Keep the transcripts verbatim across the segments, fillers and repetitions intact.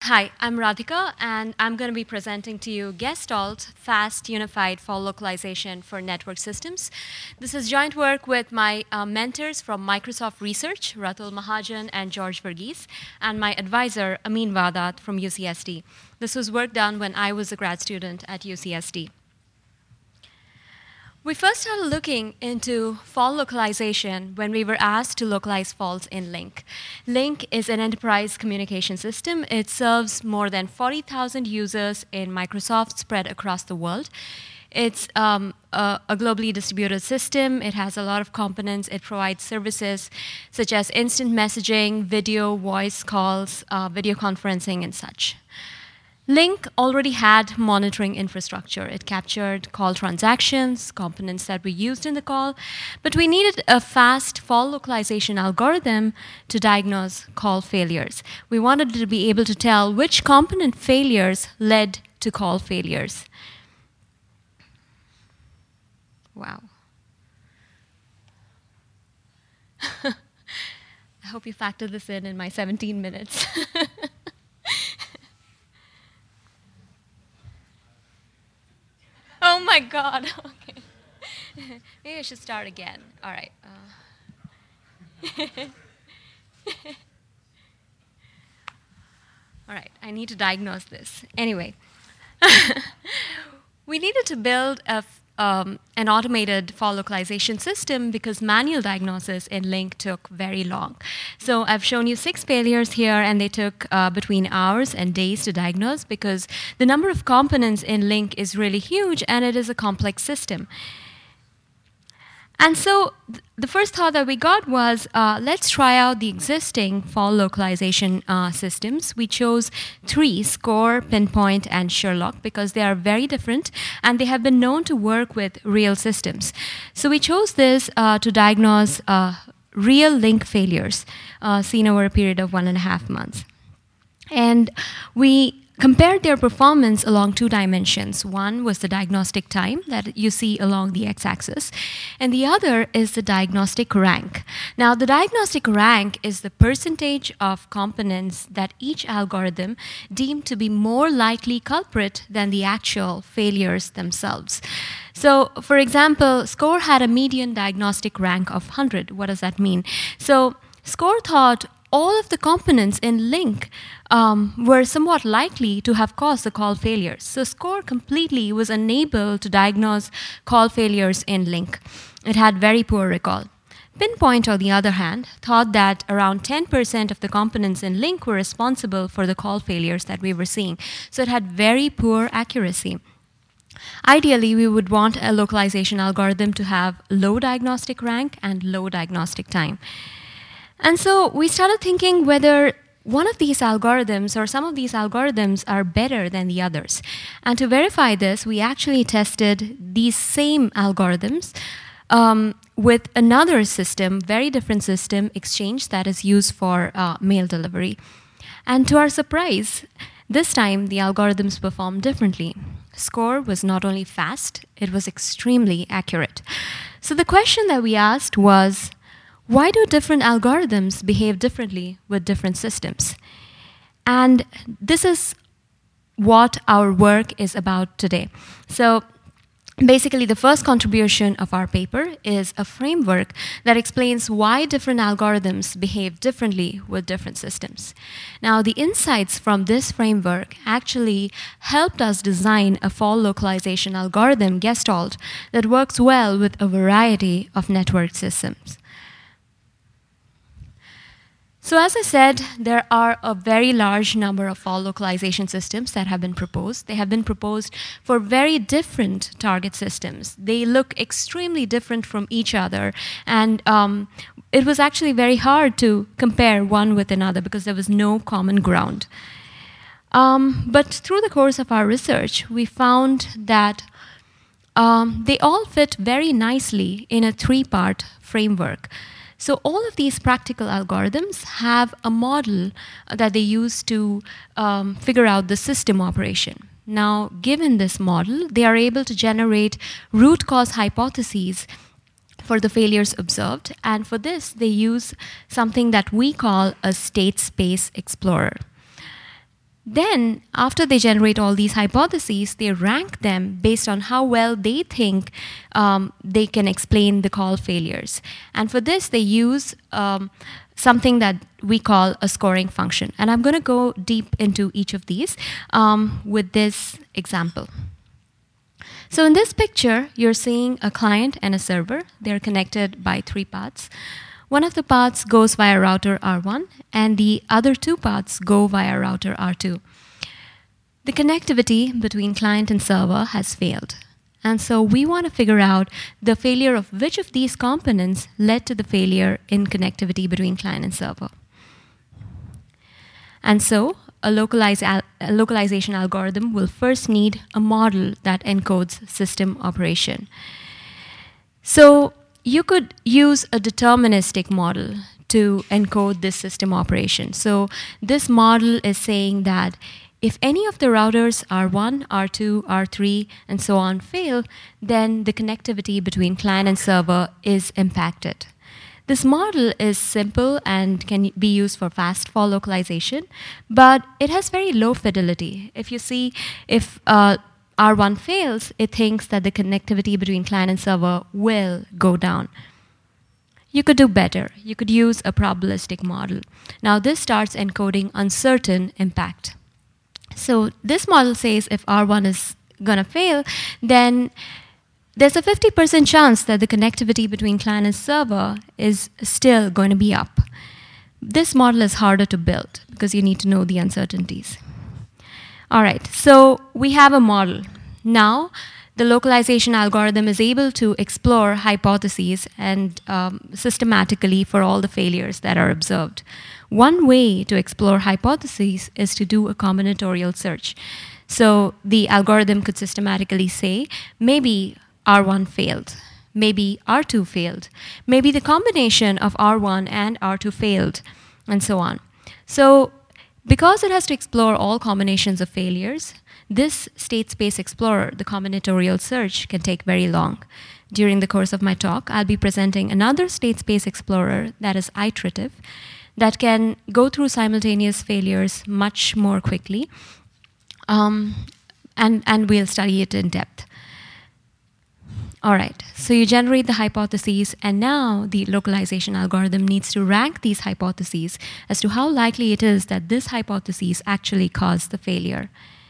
Hi, I'm Radhika, and I'm going to be presenting to you Gestalt, Fast Unified Fault Localization for Network Systems. This is joint work with my uh, mentors from Microsoft Research, Ratul Mahajan and George Verghese, and my advisor, Amin Vadat from U C S D. This was work done when I was a grad student at U C S D. We first started looking into fault localization when we were asked to localize faults in Lync. Lync is an enterprise communication system. It serves more than forty thousand users in Microsoft spread across the world. It's um, a, a globally distributed system. It has a lot of components. It provides services such as instant messaging, video, voice calls, uh, video conferencing, and such. Lync already had monitoring infrastructure. It captured call transactions, components that we used in the call, but we needed a fast fault localization algorithm to diagnose call failures. We wanted to be able to tell which component failures led to call failures. Wow. I hope you factor this in in my seventeen minutes. Oh my God. Okay. Maybe I should start again. All right. Uh. All right. I need to diagnose this. Anyway, we needed to build a Um, an automated fault localization system because manual diagnosis in Lync took very long. So I've shown you six failures here, and they took uh, between hours and days to diagnose because the number of components in Lync is really huge, and it is a complex system. And so th the first thought that we got was, uh, let's try out the existing fault localization uh, systems. We chose three, SCORE, Pinpoint, and Sherlock, because they are very different, and they have been known to work with real systems. So we chose this uh, to diagnose uh, real Lync failures uh, seen over a period of one and a half months. And we compared their performance along two dimensions. One was the diagnostic time that you see along the x-axis, and the other is the diagnostic rank. Now, the diagnostic rank is the percentage of components that each algorithm deemed to be more likely culprit than the actual failures themselves. So, for example, SCORE had a median diagnostic rank of one hundred. What does that mean? So, SCORE thought all of the components in Lync um, were somewhat likely to have caused the call failures. So SCORE completely was unable to diagnose call failures in Lync. It had very poor recall. Pinpoint, on the other hand, thought that around ten percent of the components in Lync were responsible for the call failures that we were seeing. So it had very poor accuracy. Ideally, we would want a localization algorithm to have low diagnostic rank and low diagnostic time. And so we started thinking whether one of these algorithms or some of these algorithms are better than the others. And to verify this, we actually tested these same algorithms um, with another system, very different system, Exchange, that is used for uh, mail delivery. And to our surprise, this time the algorithms performed differently. SCORE was not only fast, it was extremely accurate. So the question that we asked was, why do different algorithms behave differently with different systems? And this is what our work is about today. So basically, the first contribution of our paper is a framework that explains why different algorithms behave differently with different systems. Now, the insights from this framework actually helped us design a fault localization algorithm, Gestalt, that works well with a variety of network systems. So as I said, there are a very large number of fault localization systems that have been proposed. They have been proposed for very different target systems. They look extremely different from each other. And um, it was actually very hard to compare one with another because there was no common ground. Um, but through the course of our research, we found that um, they all fit very nicely in a three-part framework. So all of these practical algorithms have a model that they use to um, figure out the system operation. Now, given this model, they are able to generate root cause hypotheses for the failures observed, and for this, they use something that we call a state space explorer. Then, after they generate all these hypotheses, they rank them based on how well they think um, they can explain the call failures. And for this, they use um, something that we call a scoring function. And I'm going to go deep into each of these um, with this example. So in this picture, you're seeing a client and a server. They're connected by three paths. One of the paths goes via router R one, and the other two paths go via router R two. The connectivity between client and server has failed. And so we want to figure out the failure of which of these components led to the failure in connectivity between client and server. And so a, localize al a localization algorithm will first need a model that encodes system operation. So you could use a deterministic model to encode this system operation. So this model is saying that if any of the routers R one, R two, R three, and so on fail, then the connectivity between client and server is impacted. This model is simple and can be used for fast fall localization, but it has very low fidelity. If you see, if uh, R one fails, it thinks that the connectivity between client and server will go down. You could do better. You could use a probabilistic model. Now this starts encoding uncertain impact. So this model says if R one is going to fail, then there's a fifty percent chance that the connectivity between client and server is still going to be up. This model is harder to build because you need to know the uncertainties. All right, so we have a model. Now, the localization algorithm is able to explore hypotheses and um, systematically for all the failures that are observed. One way to explore hypotheses is to do a combinatorial search. So the algorithm could systematically say, maybe R one failed, maybe R two failed, maybe the combination of R one and R two failed, and so on. So because it has to explore all combinations of failures, this state space explorer, the combinatorial search, can take very long. During the course of my talk, I'll be presenting another state space explorer that is iterative, that can go through simultaneous failures much more quickly, um, and, and we'll study it in depth. All right, so you generate the hypotheses, and now the localization algorithm needs to rank these hypotheses as to how likely it is that this hypothesis actually caused the failure.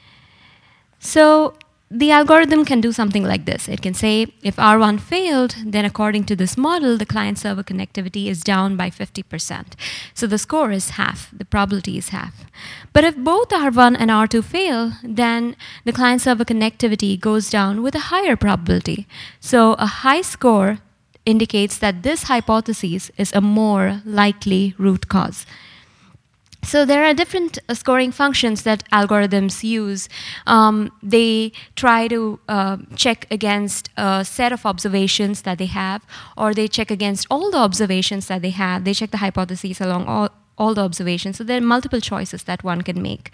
So the algorithm can do something like this. It can say, if R one failed, then according to this model, the client-server connectivity is down by fifty percent. So the score is half, the probability is half. But if both R one and R two fail, then the client-server connectivity goes down with a higher probability. So a high score indicates that this hypothesis is a more likely root cause. So there are different uh, scoring functions that algorithms use. Um, they try to uh, check against a set of observations that they have, or they check against all the observations that they have. They check the hypotheses along all, all the observations. So there are multiple choices that one can make.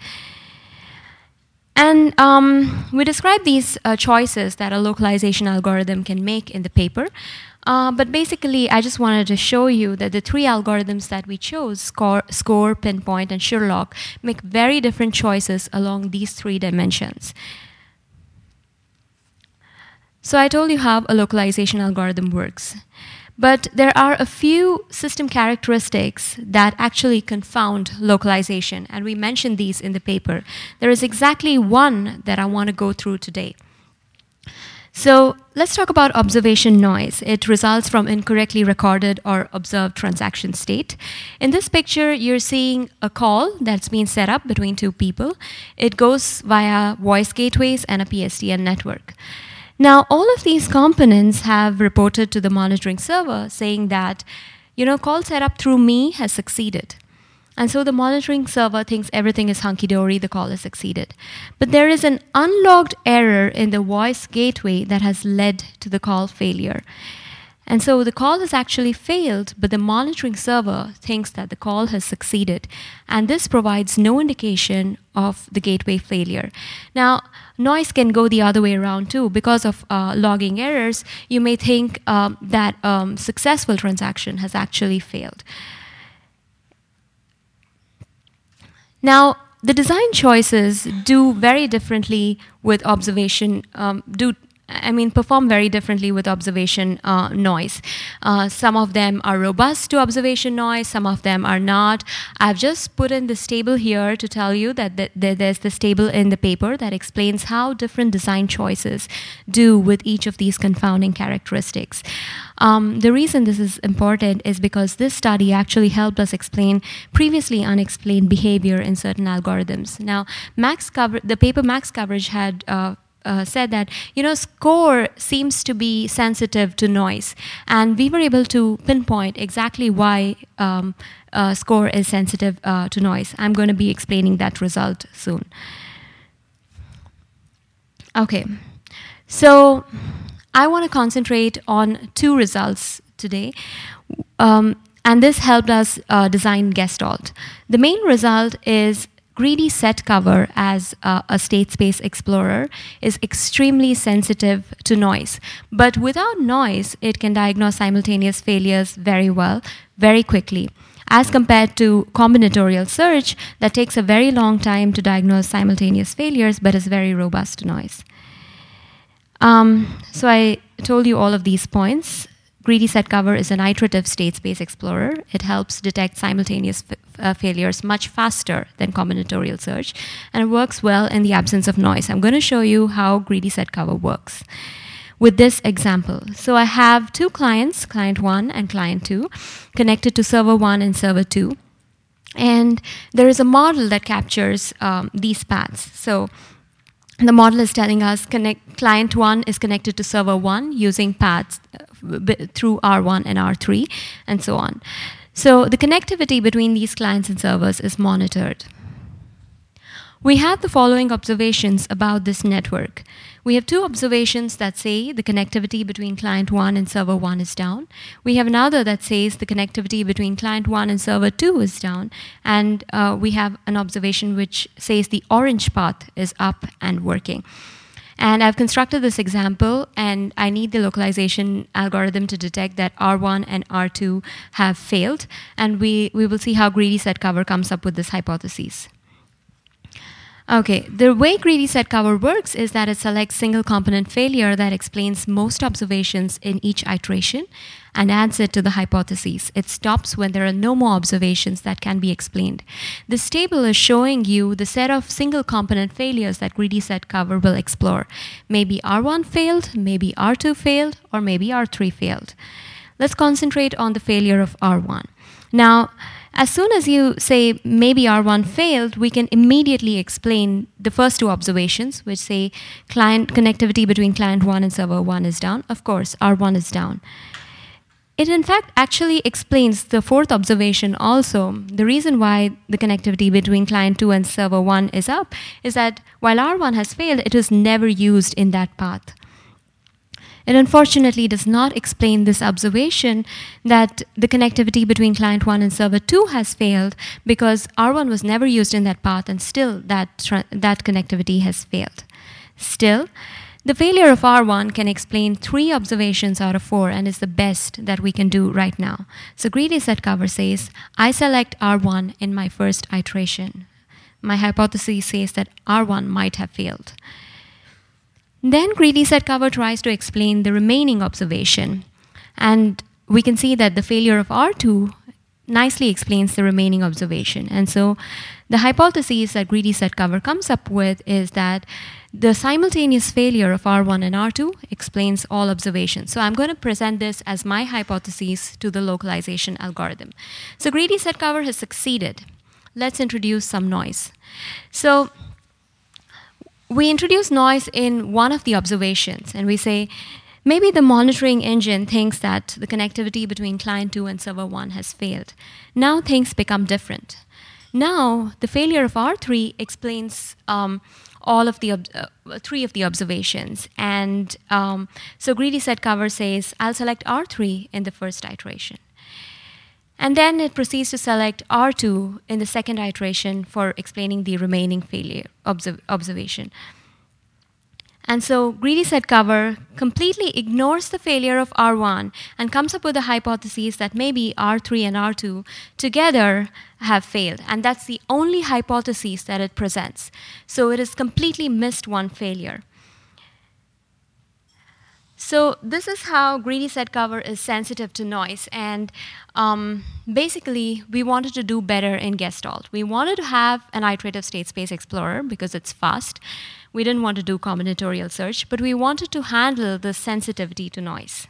And um, we describe these uh, choices that a localization algorithm can make in the paper. Uh, but basically, I just wanted to show you that the three algorithms that we chose, score, score, pinpoint, and Sherlock, make very different choices along these three dimensions. So I told you how a localization algorithm works. But there are a few system characteristics that actually confound localization, and we mentioned these in the paper. There is exactly one that I want to go through today. So let's talk about observation noise. It results from incorrectly recorded or observed transaction state. In this picture, you're seeing a call that's been set up between two people. It goes via voice gateways and a P S T N network. Now, all of these components have reported to the monitoring server saying that, you know, call setup through me has succeeded. And so the monitoring server thinks everything is hunky-dory, the call has succeeded. But there is an unlogged error in the voice gateway that has led to the call failure. And so the call has actually failed, but the monitoring server thinks that the call has succeeded. And this provides no indication of the gateway failure. Now, noise can go the other way around too. Because of uh, logging errors, you may think um, that a um, successful transaction has actually failed. Now, the design choices do very differently with observation, um, do I mean, perform very differently with observation uh, noise. Uh, some of them are robust to observation noise, some of them are not. I've just put in this table here to tell you that th th there's this table in the paper that explains how different design choices do with each of these confounding characteristics. Um, the reason this is important is because this study actually helped us explain previously unexplained behavior in certain algorithms. Now, max cover the paper Max Coverage had uh, Uh, said that, you know, score seems to be sensitive to noise. And we were able to pinpoint exactly why um, uh, score is sensitive uh, to noise. I'm going to be explaining that result soon. Okay, so I want to concentrate on two results today. Um, and this helped us uh, design Gestalt. The main result is Greedy Set Cover as uh, a state space explorer is extremely sensitive to noise. But without noise, it can diagnose simultaneous failures very well, very quickly, as compared to combinatorial search that takes a very long time to diagnose simultaneous failures but is very robust to noise. Um, so I told you all of these points. Greedy Set Cover is an iterative state space explorer. It helps detect simultaneous f uh, failures much faster than combinatorial search, and it works well in the absence of noise. I'm going to show you how Greedy Set Cover works with this example. So I have two clients, client one and client two, connected to server one and server two. And there is a model that captures um, these paths. So the model is telling us connect, client one is connected to server one using paths through R one and R three, and so on. So the connectivity between these clients and servers is monitored. We have the following observations about this network. We have two observations that say the connectivity between client one and server one is down. We have another that says the connectivity between client one and server two is down. And uh, we have an observation which says the orange path is up and working. And I've constructed this example, and I need the localization algorithm to detect that R one and R two have failed. And we, we will see how Greedy Set Cover comes up with this hypothesis. Okay, the way Greedy Set Cover works is that it selects single component failure that explains most observations in each iteration and adds it to the hypothesis. It stops when there are no more observations that can be explained. This table is showing you the set of single component failures that Greedy Set Cover will explore. Maybe R one failed, maybe R two failed, or maybe R three failed. Let's concentrate on the failure of R one. Now, as soon as you say maybe R one failed, we can immediately explain the first two observations, which say client connectivity between client one and server one is down. Of course, R one is down. It in fact actually explains the fourth observation also. The reason why the connectivity between client two and server one is up is that while R one has failed, it was never used in that path. It unfortunately does not explain this observation that the connectivity between client one and server two has failed because R one was never used in that path, and still that, that connectivity has failed. Still, the failure of R one can explain three observations out of four and is the best that we can do right now. So Greedy Set Cover says, I select R one in my first iteration. My hypothesis says that R one might have failed. Then Greedy Set Cover tries to explain the remaining observation. And we can see that the failure of R two nicely explains the remaining observation. And so the hypothesis that Greedy Set Cover comes up with is that the simultaneous failure of R one and R two explains all observations. So I'm going to present this as my hypothesis to the localization algorithm. So Greedy Set Cover has succeeded. Let's introduce some noise. So we introduce noise in one of the observations, and we say, maybe the monitoring engine thinks that the connectivity between client two and server one has failed. Now things become different. Now the failure of R three explains um, all of the uh, three of the observations. And um, so Greedy Set Cover says, I'll select R three in the first iteration. And then it proceeds to select R two in the second iteration for explaining the remaining failure observ observation. And so greedy set cover completely ignores the failure of R one and comes up with a hypothesis that maybe R three and R two together have failed. And that's the only hypothesis that it presents. So it has completely missed one failure. So this is how greedy set cover is sensitive to noise. And um, basically, we wanted to do better in Gestalt. We wanted to have an iterative state space explorer because it's fast. We didn't want to do combinatorial search, but we wanted to handle the sensitivity to noise.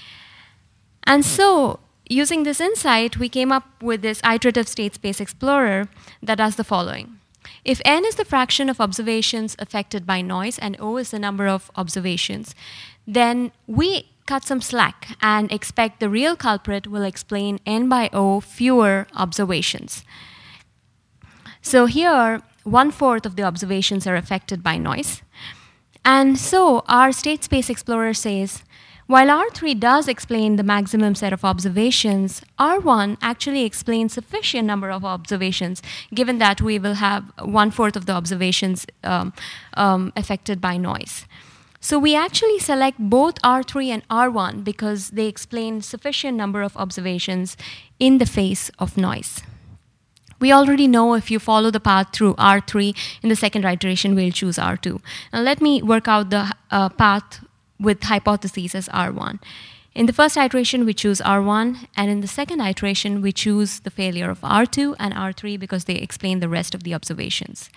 And so using this insight, we came up with this iterative state space explorer that does the following. If n is the fraction of observations affected by noise and O is the number of observations, then we cut some slack and expect the real culprit will explain n by O fewer observations. So here, one-fourth of the observations are affected by noise. And so our state space explorer says, while R three does explain the maximum set of observations, R one actually explains sufficient number of observations, given that we will have one-fourth of the observations um, um, affected by noise. So we actually select both R three and R one because they explain sufficient number of observations in the face of noise. We already know if you follow the path through R three, in the second iteration, we'll choose R two. Now let me work out the uh, path with hypotheses as R one. In the first iteration, we choose R one, and in the second iteration, we choose the failure of R two and R three because they explain the rest of the observations.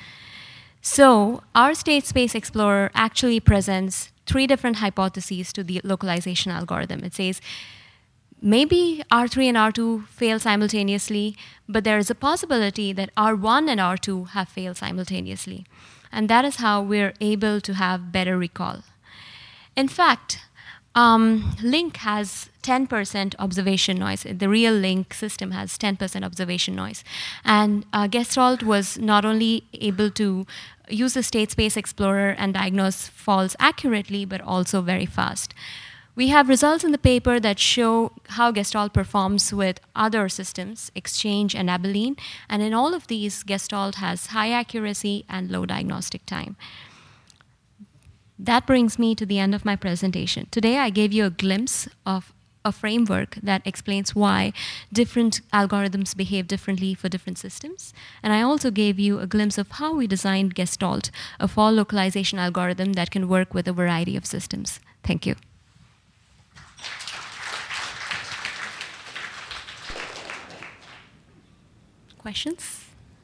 So our state space explorer actually presents three different hypotheses to the localization algorithm. It says, maybe R three and R two fail simultaneously, but there is a possibility that R one and R two have failed simultaneously. And that is how we're able to have better recall. In fact, um, Link has ten percent observation noise. The real Link system has ten percent observation noise. And uh, Gestalt was not only able to use the state space explorer and diagnose faults accurately, but also very fast. We have results in the paper that show how Gestalt performs with other systems, Exchange and Abilene. And in all of these, Gestalt has high accuracy and low diagnostic time. That brings me to the end of my presentation. Today, I gave you a glimpse of a framework that explains why different algorithms behave differently for different systems. And I also gave you a glimpse of how we designed Gestalt, a fault localization algorithm that can work with a variety of systems. Thank you. Questions?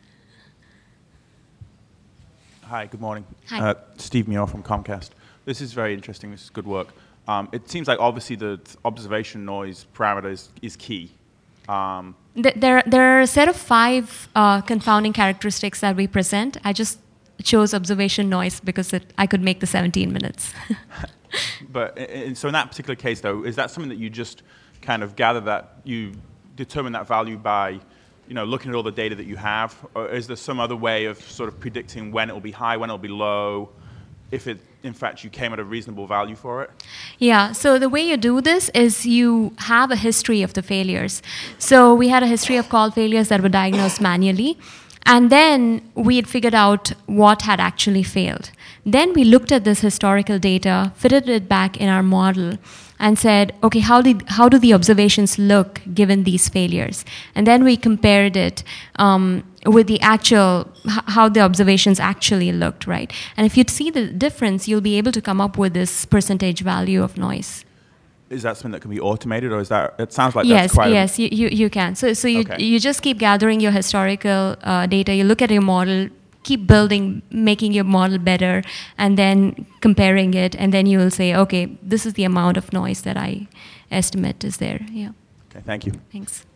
Hi, good morning. Hi. Uh, Steve Muir from Comcast. This is very interesting. This is good work. Um, it seems like obviously the observation noise parameter is, is key. Um, there, there are a set of five uh, confounding characteristics that we present. I just chose observation noise because it, I could make the seventeen minutes. but in, so in that particular case, though, is that something that you just kind of gather that you determine that value by you know, looking at all the data that you have? Or is there some other way of sort of predicting when it will be high, when it will be low, if it, in fact, you came at a reasonable value for it? Yeah, so the way you do this is you have a history of the failures. So we had a history of call failures that were diagnosed manually. And then we had figured out what had actually failed. Then we looked at this historical data, fitted it back in our model, and said, okay, how did how do the observations look given these failures? And then we compared it um, with the actual, how the observations actually looked, right? And if you'd see the difference, you'll be able to come up with this percentage value of noise. Is that something that can be automated, or is that, it sounds like yes, that's quite Yes, yes, you, you can. So, so you, okay. you just keep gathering your historical uh, data, you look at your model, keep building, making your model better, and then comparing it, and then you will say, okay, this is the amount of noise that I estimate is there. Yeah. Okay, thank you. Thanks.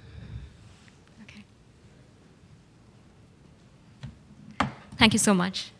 Okay. Thank you so much.